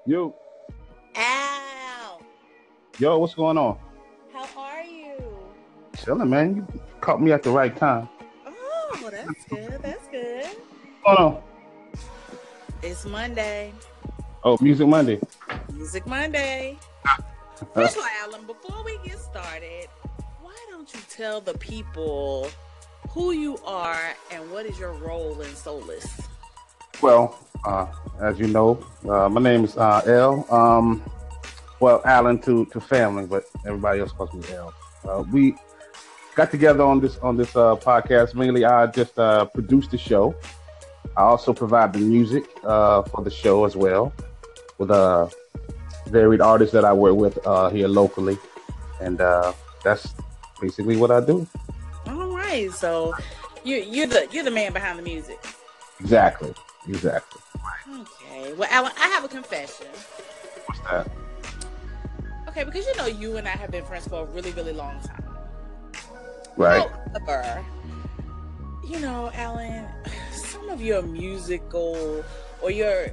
Yo, Al, yo, what's going on? how are you? Chilling, man. You caught me at the right time. Oh, that's good. That's good. What's going on? It's Monday. Oh, Music Monday. Music Monday. First of all, Alan, before we get started, why don't you tell the people who you are and what is your role in Solus? Well, as you know, my name is L. Well, Alan to family, but everybody else calls me L. We got together on this podcast. Mainly, I just produce the show. I also provide the music for the show as well with varied artists that I work with here locally, and that's basically what I do. All right, so you're the man behind the music. Exactly. Exactly. Okay. Well, Alan, I have a confession. What's that? Okay, because you and I have been friends for a really, really long time. Right. However, Alan, some of your musical or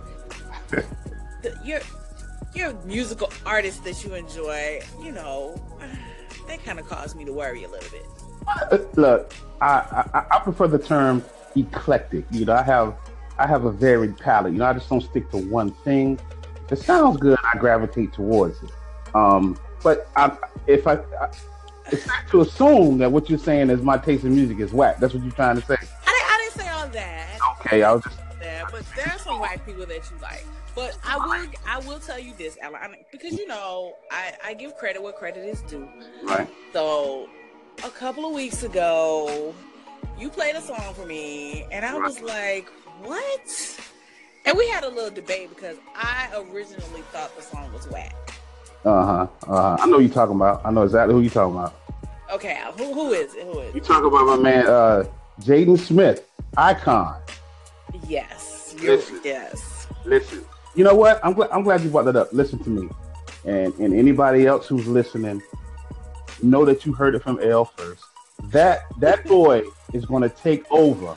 your your musical artists that you enjoy, they kind of cause me to worry a little bit. Look, I prefer the term eclectic. I have a varied palette. I just don't stick to one thing. If it sounds good, I gravitate towards it. But if it's not to assume that what you're saying is my taste in music is whack. That's what you're trying to say. I didn't say all that. Okay, I was just But there are some white people that you like. But I will tell you this, Alan, because I give credit where credit is due. right. So a couple of weeks ago, you played a song for me, and I was like, "What?" And we had a little debate because I originally thought the song was whack. I know who you're talking about. I know exactly who you're talking about. Okay, Al, who is it? Who is You it? talk about my man, Jaden Smith, icon. Yes, Listen. yes. Listen. You know what? I'm glad you brought that up. Listen to me, and anybody else who's listening, know that you heard it from L first. That boy is going to take over.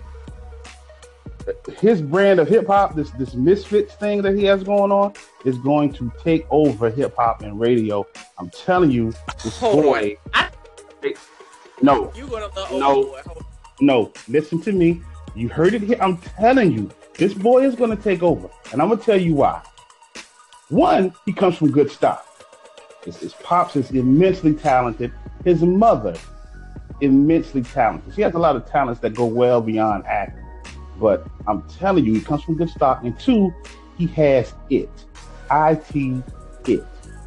His brand of hip hop, this misfits thing that he has going on, is going to take over hip hop and radio. I'm telling you, this Hold boy. on. No, You gonna love no, boy. Hold on. no. Listen to me. You heard it here. I'm telling you, this boy is going to take over, and I'm going to tell you why. One, he comes from good stock. His pops is immensely talented. His mother, immensely talented. She has a lot of talents that go well beyond acting. But I'm telling you, he comes from good stock. And two, he has it. IT it.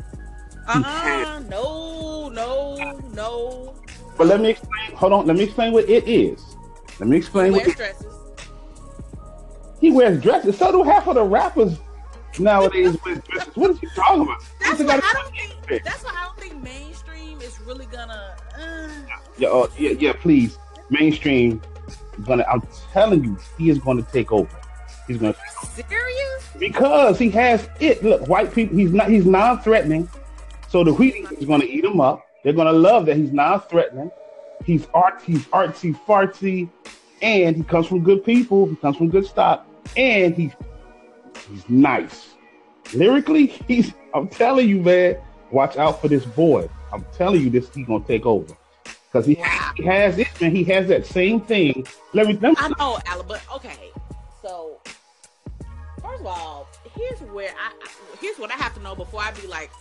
No. But let me explain. Hold on. Let me explain what it is. Let me explain what Wear dresses. he wears dresses. So do half of the rappers nowadays wear dresses. What is he talking about? That's why I don't think mainstream is really gonna. Yeah. Please, mainstream. I'm telling you, he is going to take over. He's going to Serious? because he has it. Look, white people. He's non-threatening. So the Wheaties is going to eat him up. They're going to love that he's non-threatening. He's artsy fartsy, and he comes from good people. He comes from good stock, and he's nice. Lyrically, I'm telling you, man. Watch out for this boy. I'm telling you, he's going to take over. Because he has it, man. He has that same thing. Let me. I know, Alan, but okay. So, first of all, here's what I have to know before I be like,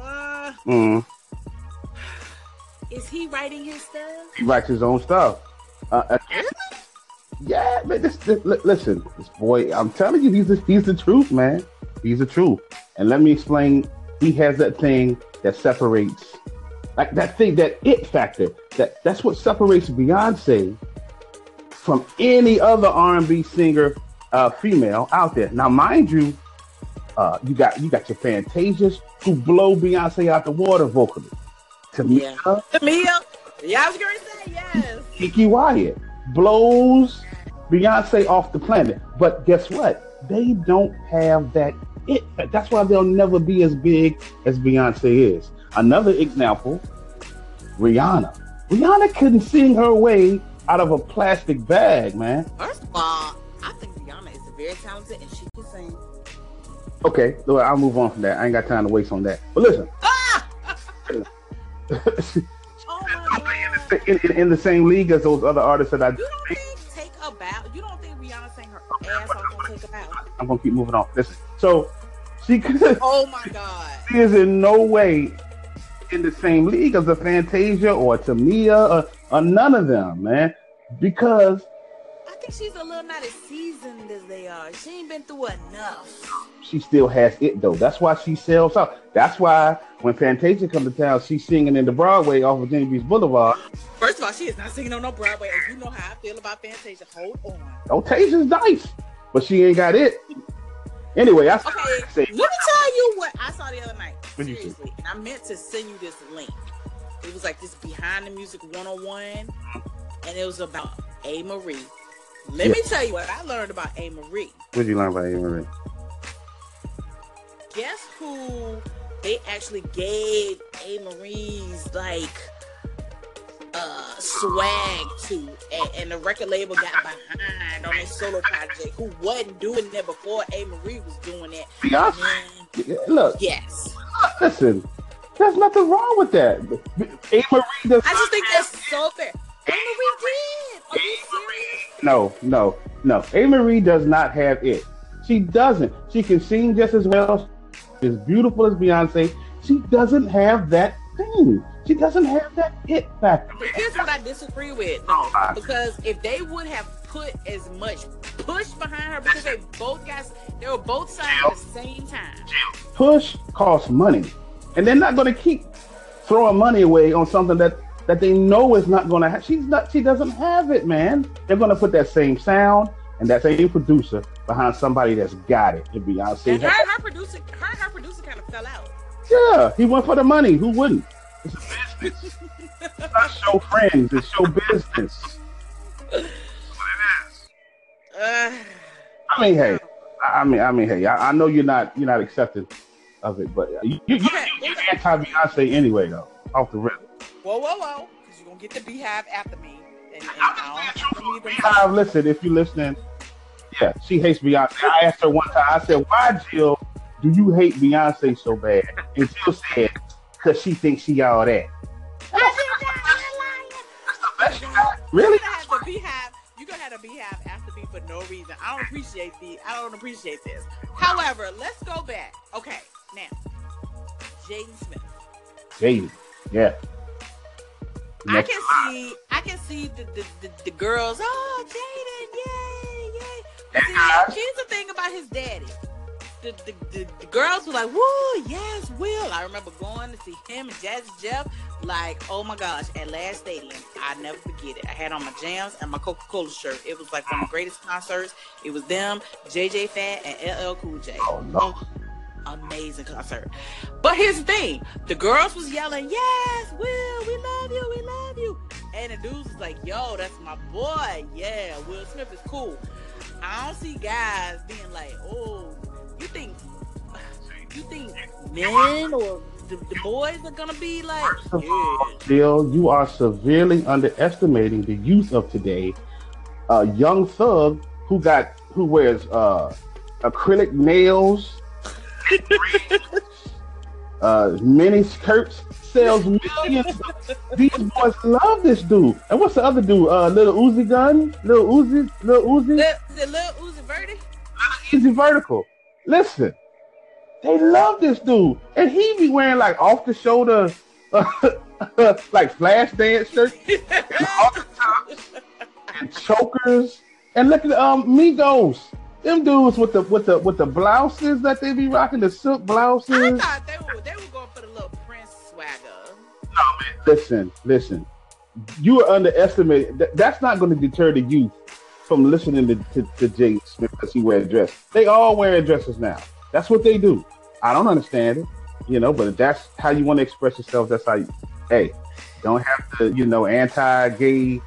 is he writing his stuff? He writes his own stuff. Really? Yeah, man. Listen, this boy. I'm telling you, he's the truth, man. He's the truth. And let me explain. He has that thing that separates. Like that thing, that it factor, that's what separates Beyonce from any other R&B singer, female out there. Now, mind you, you got your Fantasias who blow Beyonce out the water vocally. Tamia. Yeah, I was going to say yes. Kiki Wyatt blows Beyonce off the planet. But guess what? They don't have that it. That's why they'll never be as big as Beyonce is. Another example, Rihanna. Rihanna couldn't sing her way out of a plastic bag, man. First of all, I think Rihanna is very talented and she can sing. Okay, well, I'll move on from that. I ain't got time to waste on that. But listen, Ah! Oh my god! in the same league as those other artists that I. You don't think Take a Bow? You don't think Rihanna sang her ass off on Take a Bow? I'm gonna keep moving on. Listen, so she could. Oh my god! She is in no way in the same league as a Fantasia or a Tamia or none of them, man. Because I think she's a little not as seasoned as they are. She ain't been through enough. she still has it though. That's why she sells out. That's why when Fantasia comes to town, she's singing in the Broadway off of Virginia Beach Boulevard. First of all, she is not singing on no Broadway, and you know how I feel about Fantasia. Hold on. Oh, Tasia's nice, but she ain't got it. Anyway, Okay, let me tell you what I saw the other night. Seriously, and I meant to send you this link. It was like this Behind the Music 101, and it was about A. Marie. Let me tell you what I learned about A. Marie. What did you learn about A. Marie? Guess who they actually gave A. Marie's like swag to, and the record label got behind on their solo project, who wasn't doing that before A. Marie was doing it. Look, yes. Listen, there's nothing wrong with that. A. Marie does. I just think that's so fair. A. Marie did. Are you serious? No. A. Marie does not have it. She doesn't. She can sing just as well, as beautiful as Beyonce. She doesn't have that thing. She doesn't have that it factor. But here's what I disagree with. No, because if they would have put as much push behind her, because they were both signed at the same time. Push costs money, and they're not going to keep throwing money away on something that they know is not going to have. She doesn't have it, man. They're going to put that same sound and that same producer behind somebody that's got it. And Beyonce. And her producer kind of fell out. Yeah, he went for the money. Who wouldn't? It's a business. It's not show friends. It's show business. That's what it is. I mean, hey. I know you're not accepting of it, but you're anti Beyonce anyway, though. Off the rip. Whoa! Because you're gonna get the Beehive after me. Beehive, listen, if you're listening, yeah, she hates Beyonce. I asked her one time. I said, "Why, Jill, do you hate Beyonce so bad?" And Jill said, "Because she thinks she all that." Really? You're gonna have the Beehive after me for no reason. I don't appreciate this. However, let's go back. Okay, now Jaden Smith. Jaden, yeah. I can see the girls. Oh, Jaden, yay! See, here's the thing about his daddy. The girls were like, woo, yes, Will. I remember going to see him and Jazzy Jeff. Like, oh my gosh, at Last Stadium. I never forget it. I had on my Jams and my Coca-Cola shirt. It was like one of the greatest concerts. It was them, JJ Fad, and LL Cool J. Oh no. Amazing concert. But here's the thing. The girls was yelling, yes, Will, we love you. And the dudes was like, yo, that's my boy. Yeah, Will Smith is cool. I don't see guys being like, oh, you think men or the boys are gonna be like, yeah. Bill, you are severely underestimating the youth of today. Young Thug who wears acrylic nails, mini skirts, sells millions. These boys love this dude. And what's the other dude? Little Uzi Gun? Little Uzi? Little Uzi Verdi? Easy Vertical. Listen, they love this dude. And he be wearing like off the shoulder like flash dance shirts and off the tops and chokers. And look at Migos. Them dudes with the blouses that they be rocking, the silk blouses. I thought they were going for the little Prince swagger. No, man. Listen. You are underestimating. That's not going to deter the youth from listening to Jaden Smith because he wears a dress. They all wearing dresses now. That's what they do. I don't understand it, but if that's how you want to express yourself, that's how you. Hey, don't have to, anti-gay,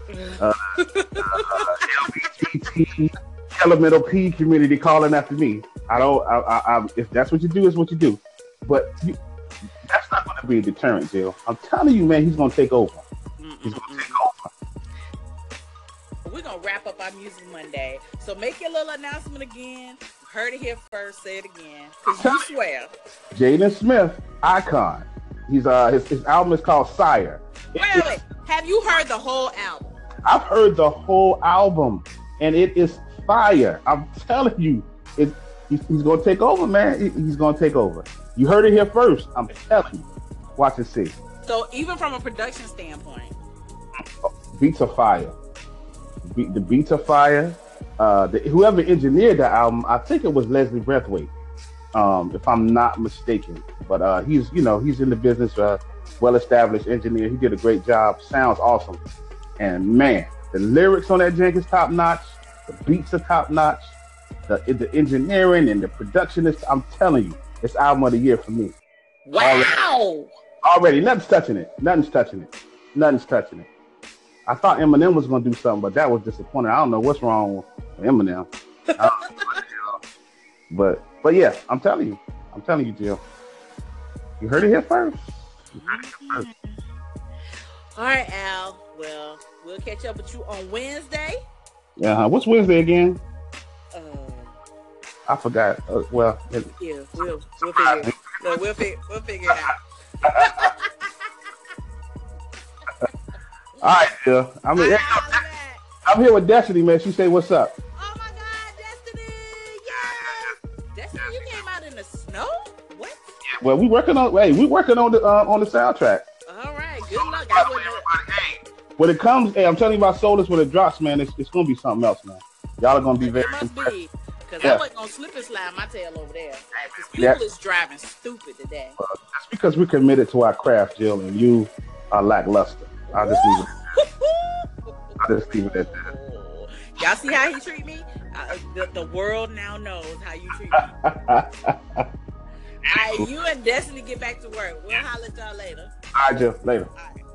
LGBT, elemental P community calling after me. If that's what you do, it's what you do. But that's not going to be a deterrent, Jill. I'm telling you, man, he's going to take over. He's going to take over. We're going to wrap up our Music Monday. So make your little announcement again. heard it here first. Say it again, because you swear. Jaden Smith, icon. He's his album is called Sire. Wait. Have you heard the whole album? I've heard the whole album, and it is fire. I'm telling you, he's gonna take over, man. He's gonna take over. You heard it here first. I'm telling you. Watch and see. So even from a production standpoint, beats are fire. The beats are fire. Whoever engineered the album, I think it was Leslie Breathwaite, if I'm not mistaken. But he's in the business, well-established engineer. He did a great job. Sounds awesome. And man, the lyrics on that jank is top notch. The beats are top notch. The engineering and the production is. I'm telling you, it's album of the year for me. Wow. Already, nothing's touching it. I thought Eminem was gonna do something, but that was disappointing. I don't know what's wrong with Eminem. But yeah, I'm telling you, Jill. You heard it here first. All right, Al. Well, we'll catch up with you on Wednesday. Yeah, what's Wednesday again? I forgot. Yeah, we'll figure it. No, we'll figure it out. All right, Jill. I'm here with Destiny, man. She say, "What's up?" Oh my God, Destiny! Yes, Destiny, you came out in the snow. What? Well, we working on the soundtrack. All right, good luck. When it comes, I'm telling you about Solus when it drops, man. It's gonna be something else, man. Y'all are gonna be very impressed. Because I wasn't gonna slip and slide my tail over there. Because people is driving stupid today. That's because we're committed to our craft, Jill, and you are lackluster. I'll just leave it at that. Y'all see how he treat me? The world now knows how you treat me. All right, you and Destiny get back to work. We'll holler at y'all later. All right, Jill. Later. All right.